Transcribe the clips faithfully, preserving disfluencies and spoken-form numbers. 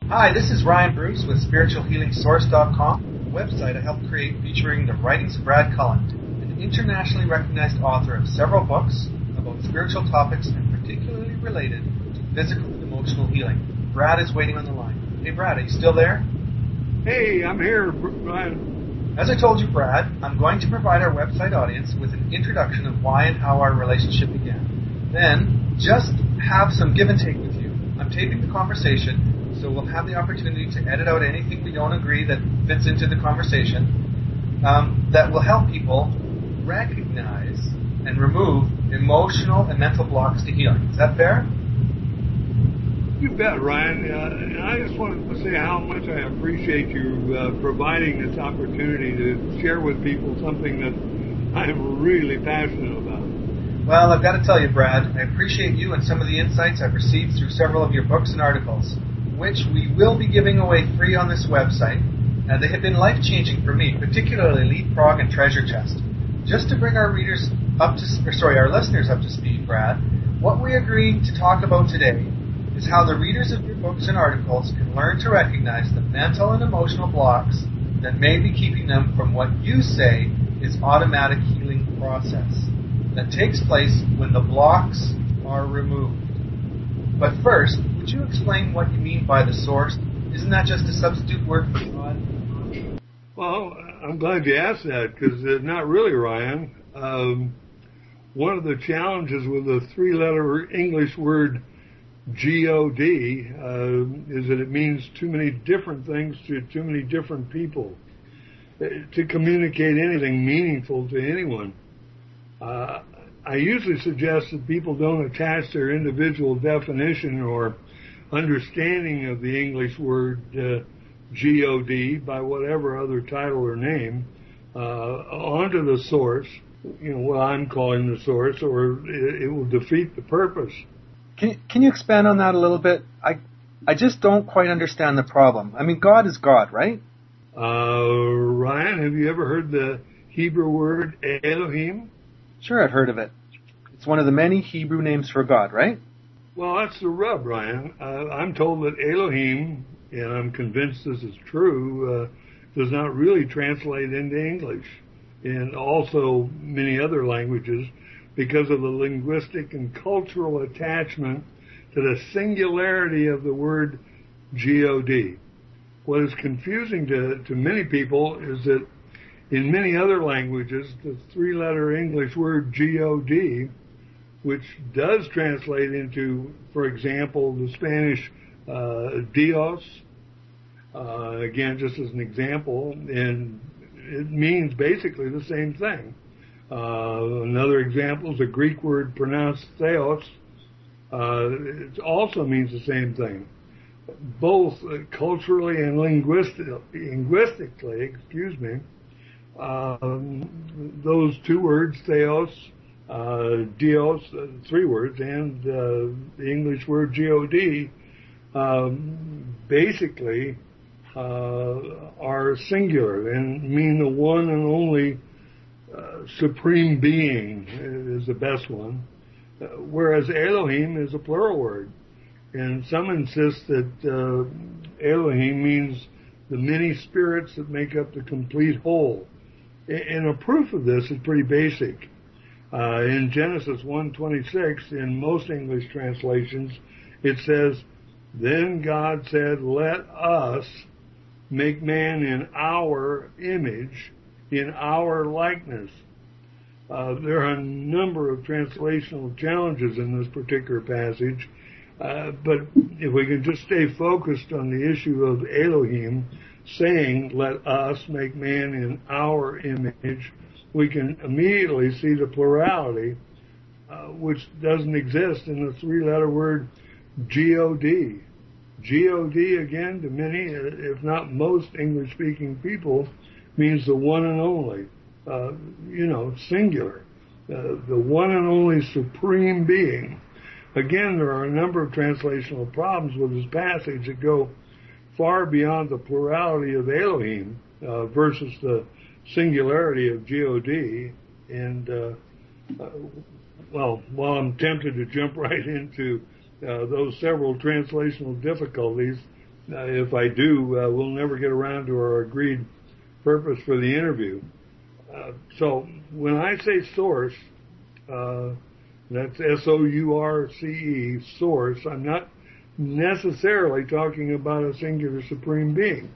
Hi, this is Ryan Bruce with spiritual healing source dot com, a website I helped create featuring the writings of Brad Cullen, an internationally recognized author of several books about spiritual topics and particularly related to physical and emotional healing. Brad is waiting on the line. Hey, Brad, are you still there? Hey, I'm here, Ryan. As I told you, Brad, I'm going to provide our website audience with an introduction of why and how our relationship began. Then, just have some give and take with you. I'm taping the conversation, so we'll have the opportunity to edit out anything we don't agree that fits into the conversation um, that will help people recognize and remove emotional and mental blocks to healing. Is that fair? You bet, Ryan. Uh, and I just wanted to say how much I appreciate you uh, providing this opportunity to share with people something that I'm really passionate about. Well, I've got to tell you, Brad, I appreciate you and some of the insights I've received through several of your books and articles, which we will be giving away free on this website. Uh, they have been life-changing for me, particularly Leapfrog and Treasure Chest. Just to bring our readers up to, or sorry, our listeners up to speed, Brad, what we agreed to talk about today is how the readers of your books and articles can learn to recognize the mental and emotional blocks that may be keeping them from what you say is automatic healing process that takes place when the blocks are removed. But first, would you explain what you mean by the source? Isn't that just a substitute word for God? Well, I'm glad you asked that, because uh, not really, Ryan. Um, one of the challenges with the three-letter English word G O D uh, is that it means too many different things to too many different people uh, to communicate anything meaningful to anyone. Uh, I usually suggest that people don't attach their individual definition or understanding of the English word uh, G O D by whatever other title or name uh, onto the source, you know, what I'm calling the source, or it, it will defeat the purpose. Can, can you expand on that a little bit? I I just don't quite understand the problem. I mean, God is God, right? Uh, Ryan, have you ever heard the Hebrew word Elohim? Sure, I've heard of it. It's one of the many Hebrew names for God, right? Well, that's the rub, Ryan. Uh, I'm told that Elohim, and I'm convinced this is true, uh, does not really translate into English and also many other languages because of the linguistic and cultural attachment to the singularity of the word G O D. What is confusing to, to many people is that in many other languages, the three-letter English word G O D, which does translate into, for example, the Spanish uh, Dios, uh, again, just as an example, and it means basically the same thing. Uh, another example is a Greek word pronounced theos. Uh, it also means the same thing. Both uh, culturally and linguistic, linguistically, excuse me, um, those two words, theos, uh, Dios, uh, three words, and uh, the English word G O D, um, basically uh, are singular and mean the one and only uh, supreme being is the best one, uh, whereas Elohim is a plural word. And some insist that uh, Elohim means the many spirits that make up the complete whole. And a proof of this is pretty basic. Uh, in Genesis one twenty-six, in most English translations, it says, "Then God said, let us make man in our image, in our likeness." Uh, there are a number of translational challenges in this particular passage, uh, but if we can just stay focused on the issue of Elohim saying, "Let us make man in our image," we can immediately see the plurality, uh, which doesn't exist in the three-letter word G O D. G O D, again, to many, if not most English-speaking people, means the one and only, uh, you know, singular, uh, the one and only supreme being. Again, there are a number of translational problems with this passage that go far beyond the plurality of Elohim uh, versus the singularity of G O D. And, uh, uh, well, while I'm tempted to jump right into uh, those several translational difficulties, uh, if I do, uh, we'll never get around to our agreed purpose for the interview. Uh, so when I say source, uh, that's S O U R C E, source, I'm not necessarily talking about a singular supreme being.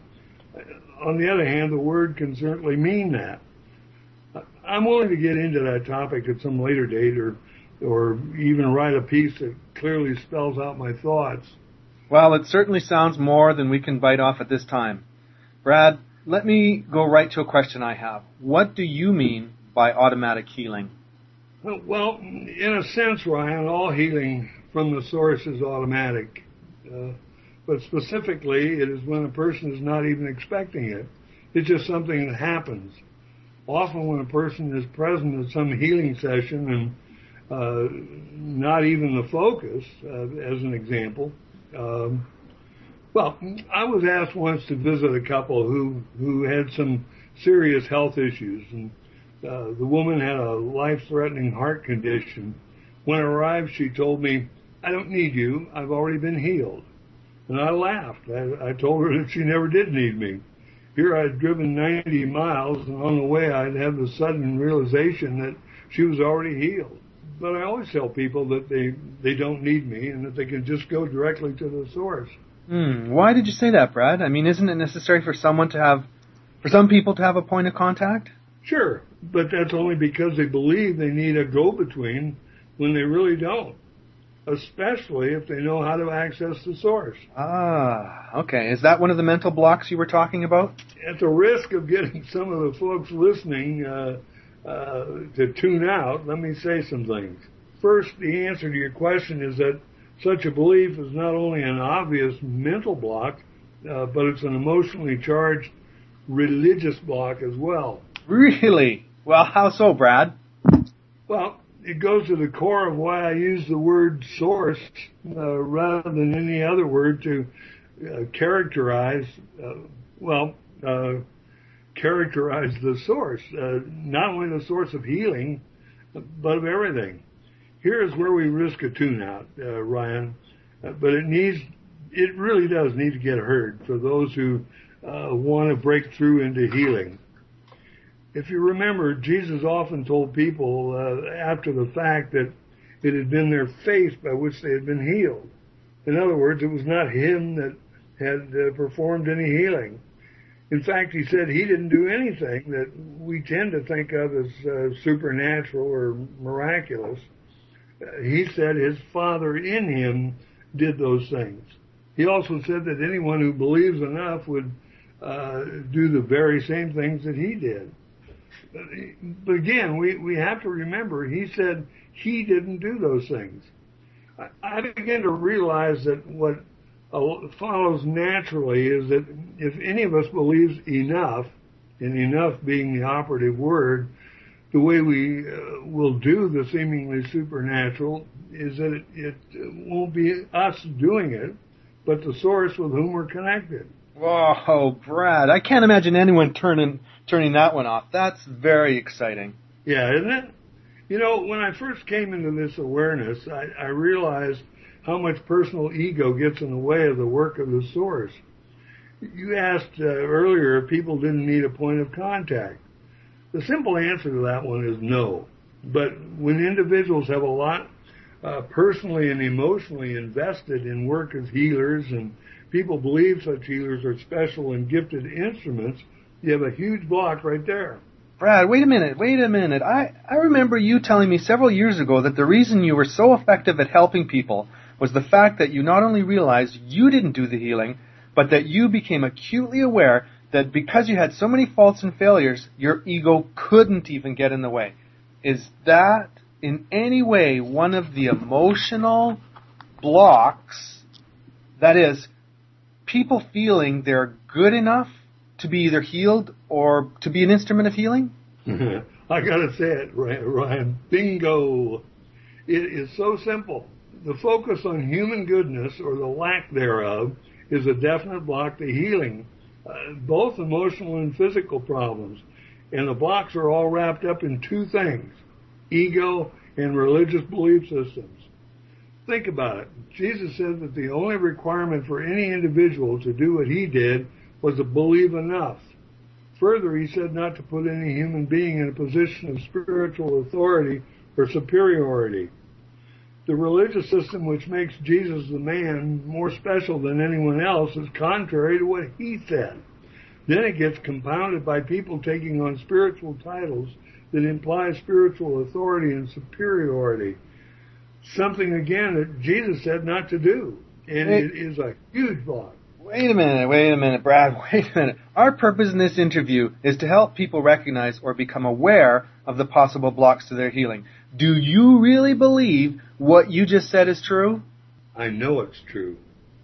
On the other hand, the word can certainly mean that. I'm willing to get into that topic at some later date, or or even write a piece that clearly spells out my thoughts. Well, it certainly sounds more than we can bite off at this time. Brad, let me go right to a question I have. What do you mean by automatic healing? Well, in a sense, Ryan, all healing from the source is automatic. Uh, but specifically, it is when a person is not even expecting it. It's just something that happens. Often when a person is present at some healing session and uh, not even the focus, uh, as an example. Um, well, I was asked once to visit a couple who, who had some serious health issues, and uh, the woman had a life-threatening heart condition. When I arrived, she told me, "I don't need you. I've already been healed." And I laughed. I, I told her that she never did need me. Here I'd driven ninety miles, and on the way I'd had the sudden realization that she was already healed. But I always tell people that they, they don't need me and that they can just go directly to the source. Hmm. Why did you say that, Brad? I mean, isn't it necessary for someone to have, for some people to have a point of contact? Sure, but that's only because they believe they need a go-between when they really don't, especially if they know how to access the source. Ah, okay. Is that one of the mental blocks you were talking about? At the risk of getting some of the folks listening uh, uh, to tune out, let me say some things. First, the answer to your question is that such a belief is not only an obvious mental block, uh, but it's an emotionally charged religious block as well. Really? Well, how so, Brad? Well, it goes to the core of why I use the word source uh, rather than any other word to uh, characterize, uh, well, uh, characterize the source, uh, not only the source of healing, but of everything. Here's where we risk a tune-out, uh, Ryan, uh, but it needs, it really does need to get heard for those who uh, want to break through into healing. If you remember, Jesus often told people uh, after the fact that it had been their faith by which they had been healed. In other words, it was not him that had uh, performed any healing. In fact, he said he didn't do anything that we tend to think of as uh, supernatural or miraculous. Uh, he said his Father in him did those things. He also said that anyone who believes enough would uh, do the very same things that he did. But again, we, we have to remember, he said he didn't do those things. I, I began to realize that what uh, follows naturally is that if any of us believes enough, and enough being the operative word, the way we uh, will do the seemingly supernatural is that it, it won't be us doing it, but the source with whom we're connected. Whoa, Brad, I can't imagine anyone turning turning that one off. That's very exciting. Yeah, isn't it? You know, when I first came into this awareness, I, I realized how much personal ego gets in the way of the work of the source. You asked uh, earlier if people didn't need a point of contact. The simple answer to that one is no. But when individuals have a lot uh, personally and emotionally invested in work as healers, and people believe such healers are special and gifted instruments, you have a huge block right there. Brad, wait a minute, wait a minute. I, I remember you telling me several years ago that the reason you were so effective at helping people was the fact that you not only realized you didn't do the healing, but that you became acutely aware that because you had so many faults and failures, your ego couldn't even get in the way. Is that in any way one of the emotional blocks, that is, people feeling they're good enough to be either healed or to be an instrument of healing? I gotta say it, Ryan. Bingo! It is so simple. The focus on human goodness, or the lack thereof, is a definite block to healing, uh, both emotional and physical problems. And the blocks are all wrapped up in two things: ego and religious belief systems. Think about it. Jesus said that the only requirement for any individual to do what he did was to believe enough. Further, he said not to put any human being in a position of spiritual authority or superiority. The religious system which makes Jesus the man more special than anyone else is contrary to what he said. Then it gets compounded by people taking on spiritual titles that imply spiritual authority and superiority. Something, again, that Jesus said not to do. And wait, it is a huge block. Wait a minute, wait a minute, Brad, wait a minute. Our purpose in this interview is to help people recognize or become aware of the possible blocks to their healing. Do you really believe what you just said is true? I know it's true,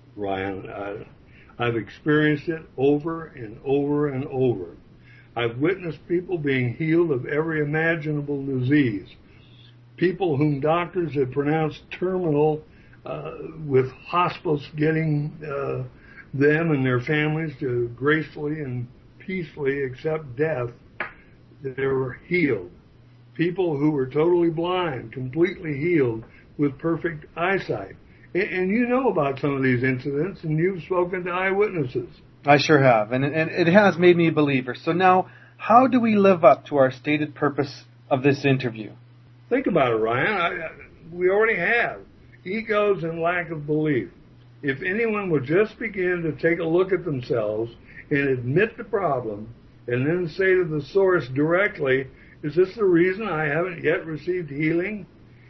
Ryan. I, I've experienced it over and over and over. I've witnessed people being healed of every imaginable disease. People whom doctors had pronounced terminal, uh, with hospice getting uh, them and their families to gracefully and peacefully accept death, they were healed. People who were totally blind, completely healed with perfect eyesight. And, and you know about some of these incidents, and you've spoken to eyewitnesses. I sure have, and, and it has made me a believer. So now, how do we live up to our stated purpose of this interview? Think about it, Ryan. I, I, we already have. Egos and lack of belief. If anyone would just begin to take a look at themselves and admit the problem, and then say to the source directly, is this the reason I haven't yet received healing?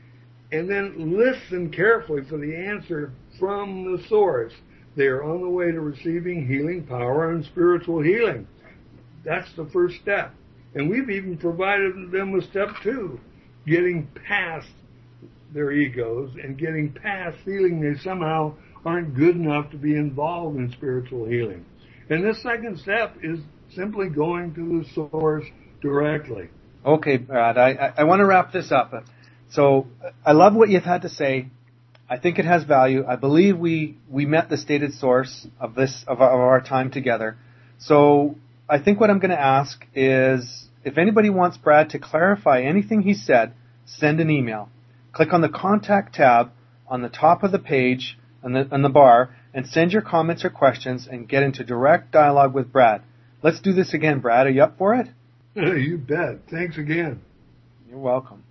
And then listen carefully for the answer from the source. They are on the way to receiving healing power and spiritual healing. That's the first step. And we've even provided them with step two, getting past their egos and getting past feeling they somehow aren't good enough to be involved in spiritual healing. And this second step is simply going to the source directly. Okay, Brad, I, I, I want to wrap this up. So I love what you've had to say. I think it has value. I believe we, we met the stated source of this of our, of our time together. So I think what I'm going to ask is, if anybody wants Brad to clarify anything he said, send an email. Click on the Contact tab on the top of the page on the, on the bar and send your comments or questions and get into direct dialogue with Brad. Let's do this again, Brad. Are you up for it? You bet. Thanks again. You're welcome.